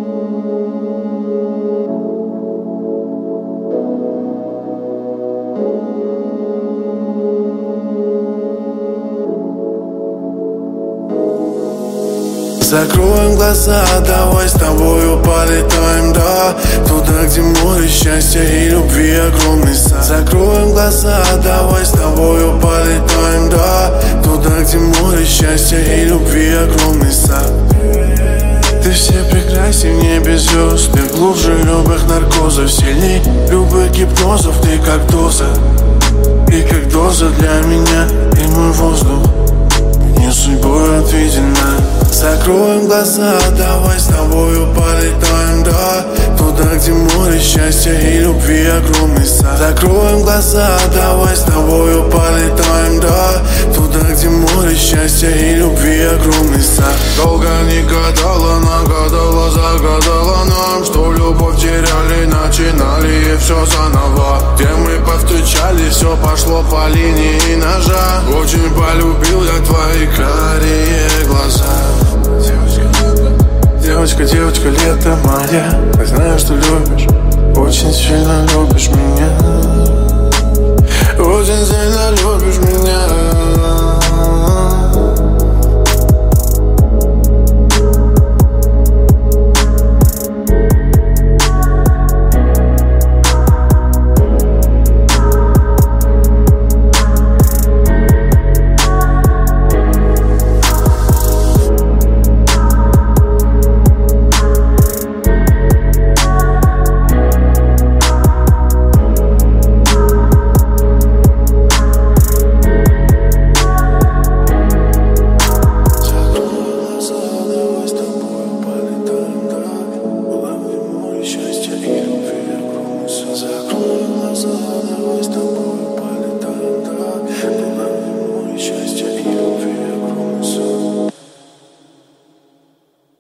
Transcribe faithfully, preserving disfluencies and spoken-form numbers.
Закроем глаза, давай с тобою полетаем, да, туда, где море счастья и любви огромный сад. Закроем глаза, давай с тобою полетаем, да, туда, где море счастья и любви огромный сад. Ты все прекраснее без звезд, ты глубже любых наркозов, сильней любых гипнозов. Ты как доза, ты как доза для меня, и мой воздух мне судьбой отведена. Закроем глаза, давай с тобою полетаем, да, туда, где море счастья и любви огромный сад. Закроем глаза, давай с тобою полетаем, да, туда, где море счастья и любви огромный сад. Долго не гадала, нагадала, загадала нам, что любовь теряли, начинали и все заново. Где мы повстречали, все пошло по линии ножа. Очень полюбил я твои карие глаза. Девочка, девочка, лето моя, я знаю, что любишь, очень сильно любишь меня. Очень сильно любишь меня.